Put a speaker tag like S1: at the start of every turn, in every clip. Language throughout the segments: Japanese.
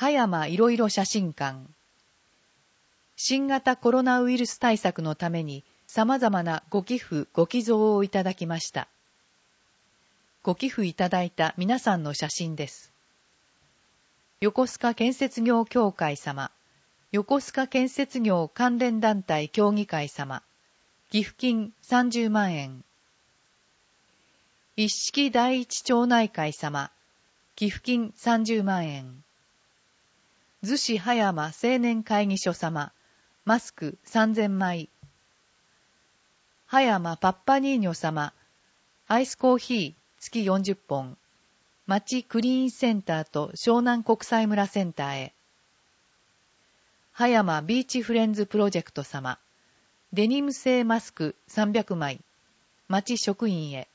S1: 葉山いろいろ写真館。新型コロナウイルス対策のために様々なご寄付ご寄贈をいただきました。ご寄付いただいた皆さんの写真です。横須賀建設業協会様、横須賀建設業関連団体協議会様、寄付金30万円。一式第一町内会様、寄付金30万円。逗子葉山青年会議所様、マスク3000枚。葉山パッパニーニョ様、アイスコーヒー月40本。町クリーンセンターと湘南国際村センターへ。葉山ビーチフレンズプロジェクト様、デニム製マスク300枚。町職員へ。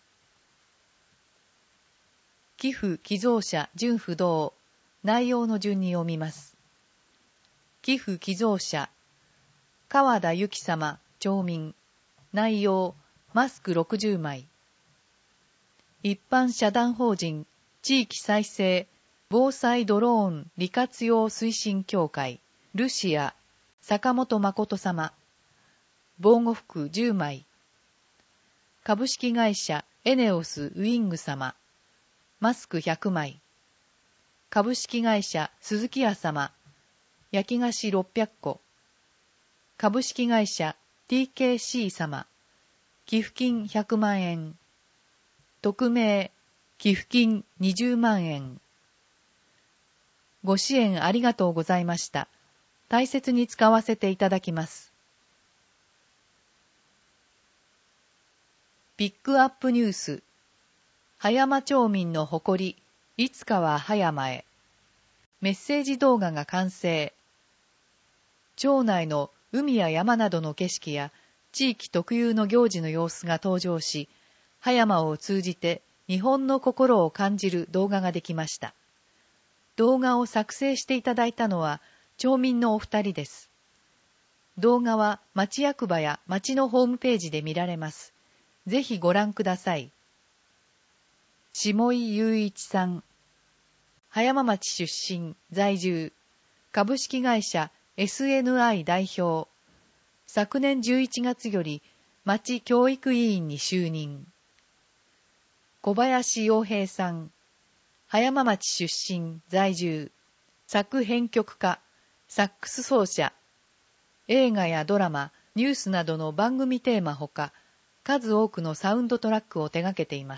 S1: 寄付寄贈者順不動。内容の順に読みます。寄付寄贈者、川田由紀様、町民。内容、マスク60枚。一般社団法人、地域再生、防災ドローン利活用推進協会、ルシア、坂本誠様。防護服10枚。株式会社、エネオスウィング様。マスク100枚。株式会社、鈴木屋様。焼き菓子600個。株式会社、TKC 様。寄付金100万円。匿名、寄付金20万円。ご支援ありがとうございました。大切に使わせていただきます。ピックアップニュース。葉山町民の誇り、いつかは葉山へ。メッセージ動画が完成。町内の海や山などの景色や地域特有の行事の様子が登場し、葉山を通じて日本の心を感じる動画ができました。動画を作成していただいたのは町民のお二人です。動画は町役場や町のホームページで見られます。ぜひご覧ください。下井雄一さん。葉山町出身、在住。株式会社 SNI 代表。昨年11月より町教育委員に就任。小林洋平さん。葉山町出身、在住。作編曲家、サックス奏者。映画やドラマ、ニュースなどの番組テーマほか、数多くのサウンドトラックを手掛けています。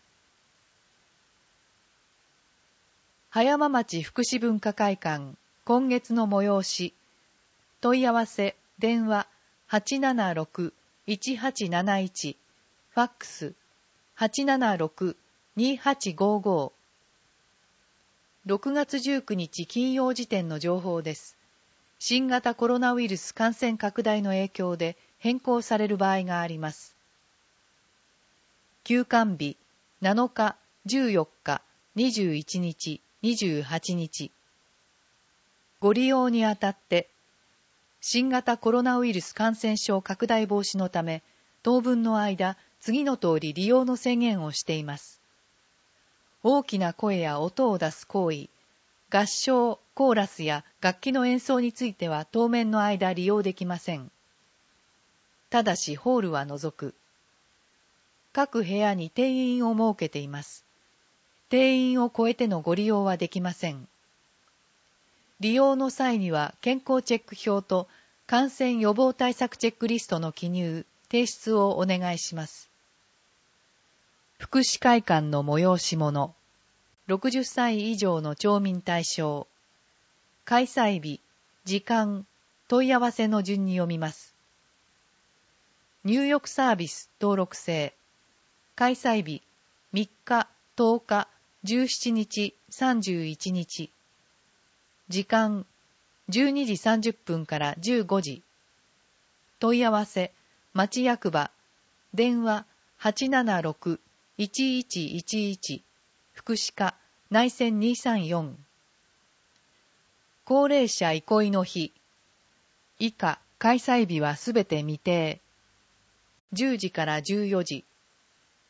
S1: 葉山町福祉文化会館、今月の催し。問い合わせ、電話、876-1871、ファックス、876-2855。6月19日金曜時点の情報です。新型コロナウイルス感染拡大の影響で変更される場合があります。休館日、7日、14日、21日、28日。ご利用にあたって、新型コロナウイルス感染症拡大防止のため、当分の間、次の通り利用の制限をしています。大きな声や音を出す行為、合唱、コーラスや楽器の演奏については当面の間利用できません。ただしホールは除く。各部屋に定員を設けています。定員を超えてのご利用はできません。利用の際には健康チェック表と感染予防対策チェックリストの記入、提出をお願いします。福祉会館の催し物。60歳以上の町民対象。開催日、時間、問い合わせの順に読みます。入浴サービス登録制。開催日、3日、10日、17日、31日。時間、12時30分から15時。問い合わせ、町役場、電話876-1111、福祉課、内線234。高齢者憩いの日。以下、開催日はすべて未定。10時から14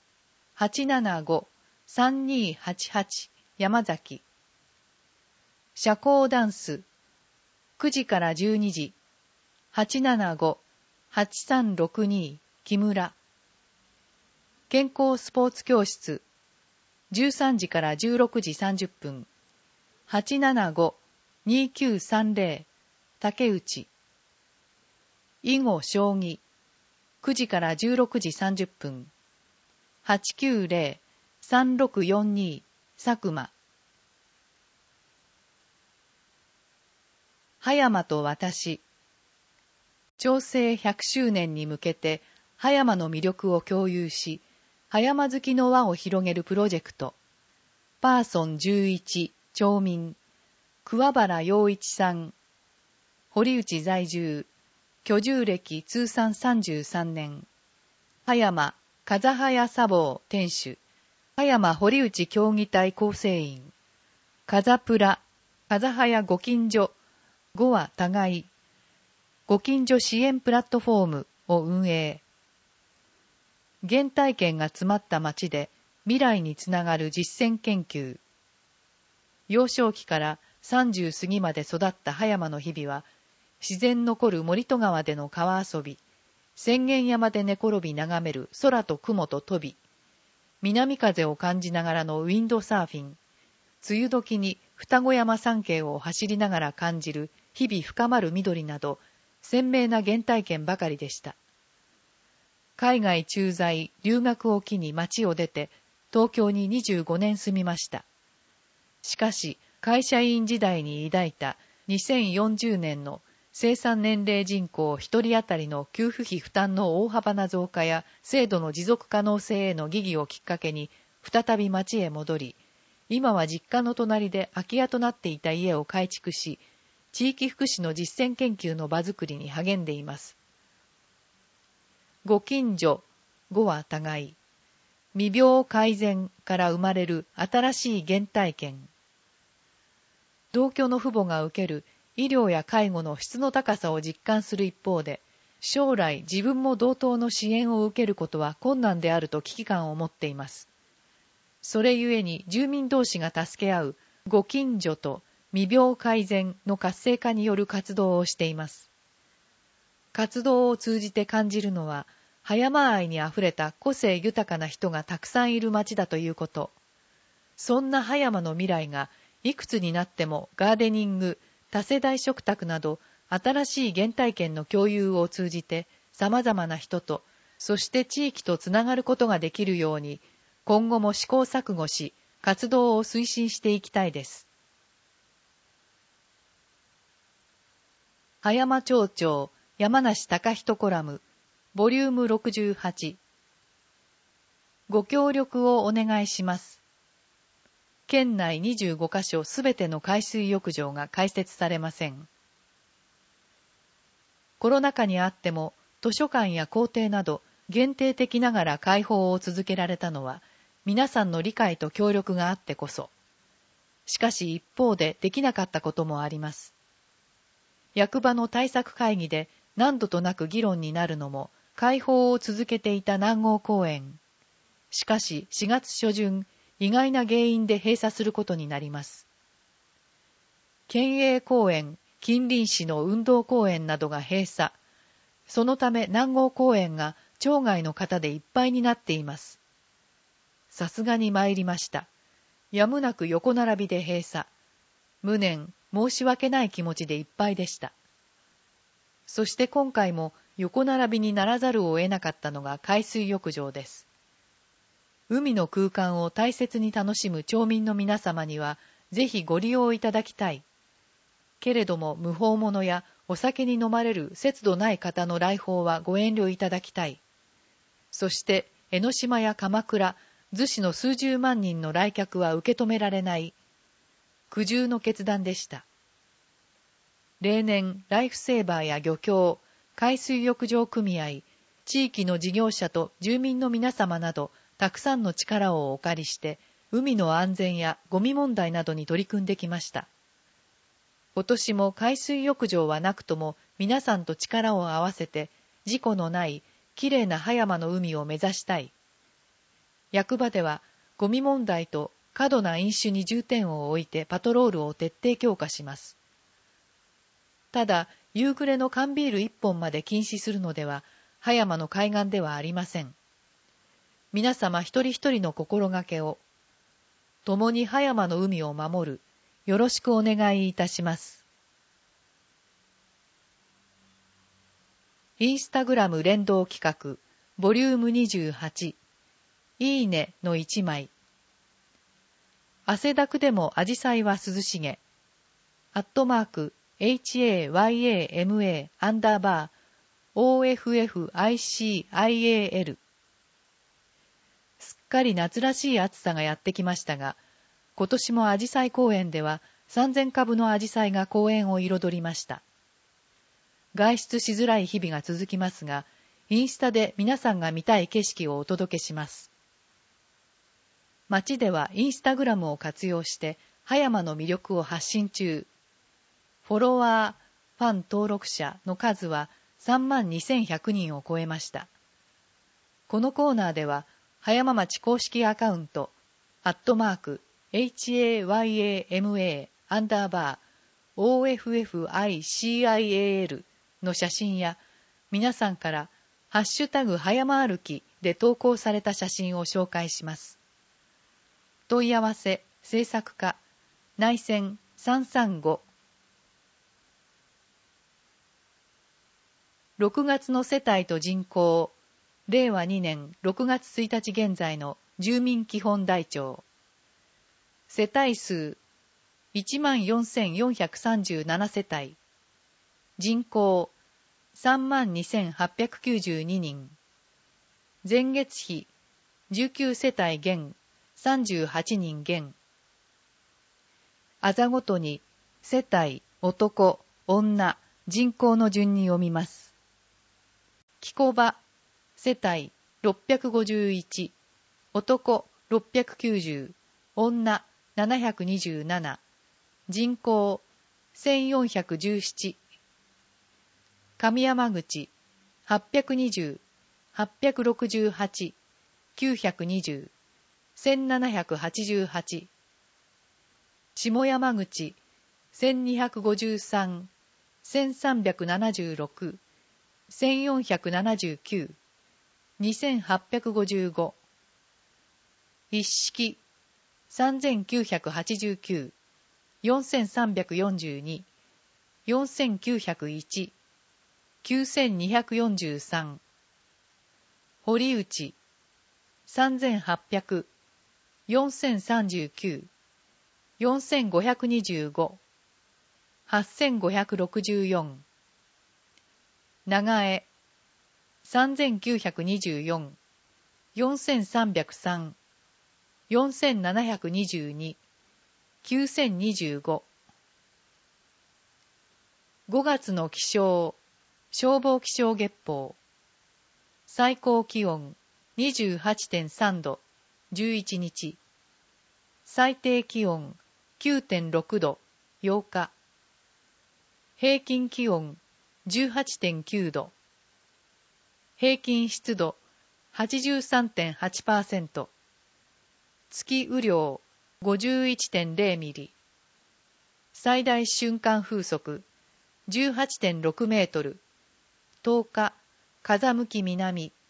S1: 時。875-3288山崎。 社交ダンス、9時から12時、875-8362 木村。健康スポーツ教室、13時から16時30分、875-2930 竹内。囲碁将棋、9時から16時30分、890-3642 佐久間。葉山と私。長征100周年に向けて葉山の魅力を共有し、葉山好きの輪を広げるプロジェクト。パーソン11町民、桑原洋一さん。堀内在住、居住歴通算33年。葉山風早茶房店主。葉山堀内協議隊構成員。風プラ、風早ご近所、5は互い。ご近所支援プラットフォームを運営。原体験が詰まった街で未来につながる実践研究。幼少期から30過ぎまで育った葉山の日々は、自然残る森戸川での川遊び、浅間山で寝転び眺める空と雲と飛び、南風を感じながらのウィンドサーフィン、梅雨時に双子山山系を走りながら感じる日々深まる緑など、鮮明な原体験ばかりでした。海外駐在、留学を機に町を出て、東京に25年住みました。しかし、会社員時代に抱いた2040年の生産年齢人口1人当たりの給付費負担の大幅な増加や制度の持続可能性への疑義をきっかけに、再び町へ戻り、今は実家の隣で空き家となっていた家を改築し、地域福祉の実践研究の場づくりに励んでいます。ご近所、5は互い。未病改善から生まれる新しい原体験。同居の父母が受ける医療や介護の質の高さを実感する一方で、将来自分も同等の支援を受けることは困難であると危機感を持っています。それゆえに住民同士が助け合うご近所と未病改善の活性化による活動をしています。活動を通じて感じるのは、葉山愛にあふれた個性豊かな人がたくさんいる町だということ。そんな葉山の未来が、いくつになってもガーデニング、多世代食卓など、新しい原体験の共有を通じて、様々な人と、そして地域とつながることができるように、今後も試行錯誤し、活動を推進していきたいです。葉山町長、山梨隆人コラム、ボリューム68。ご協力をお願いします。県内25カ所すべての海水浴場が開設されません。コロナ禍にあっても、図書館や校庭など限定的ながら開放を続けられたのは、皆さんの理解と協力があってこそ。しかし一方でできなかったこともあります。役場の対策会議で何度となく議論になるのも、開放を続けていた南郷公園。しかし4月初旬、意外な原因で閉鎖することになります。県営公園、近隣市の運動公園などが閉鎖。そのため南郷公園が町外の方でいっぱいになっています。さすがに参りました。やむなく横並びで閉鎖。無念、申し訳ない気持ちでいっぱいでした。そして今回も横並びにならざるを得なかったのが海水浴場です。海の空間を大切に楽しむ町民の皆様には、ぜひご利用いただきたい。けれども無法者やお酒に飲まれる節度ない方の来訪はご遠慮いただきたい。そして江ノ島や鎌倉、逗子の数十万人の来客は受け止められない。苦渋の決断でした。例年、ライフセーバーや漁協、海水浴場組合、地域の事業者と住民の皆様など、たくさんの力をお借りして、海の安全やゴミ問題などに取り組んできました。今年も海水浴場はなくとも皆さんと力を合わせて、事故のないきれいな葉山の海を目指したい。役場ではゴミ問題と過度な飲酒に重点を置いてパトロールを徹底強化します。ただ、夕暮れの缶ビール1本まで禁止するのでは、葉山の海岸ではありません。皆様一人一人の心がけを、共に葉山の海を守る、よろしくお願いいたします。インスタグラム連動企画、ボリューム28、いいねの1枚。汗だくでもアジサイは涼しげ。@HAYAMA_OFFICIAL。すっかり夏らしい暑さがやってきましたが、今年もアジサイ公園では3000株のアジサイが公園を彩りました。外出しづらい日々が続きますが、インスタで皆さんが見たい景色をお届けします。町ではインスタグラムを活用して葉山の魅力を発信中。フォロワー、ファン登録者の数は32,100人を超えました。このコーナーでは葉山町公式アカウント@HAYAMA_OFFICIALの写真や皆さんからハッシュタグ葉山歩きで投稿された写真を紹介します。問い合わせ制作課内線335。6月の世帯と人口、令和2年6月1日現在の住民基本台帳。世帯数 14,437 世帯。人口 32,892 人。前月比19世帯減38人減。あざごとに世帯、男、女、人口の順に読みます。木古場、世帯651、男690、女727、人口1417。上山口、820、868、920、1788。下山口、1253、1376、1479、2855。一式、3989、4342、4901、9243。堀内、3800、4039、4525、8564。長江、3924、4303、4722、9025。5月の気象、消防気象月報。最高気温 28.3 度、11日。最低気温 9.6 度、8日。平均気温 18.9 度。平均湿度 83.8%。月雨量 51.0 ミリ。最大瞬間風速 18.6 メートル。10日、風向き南。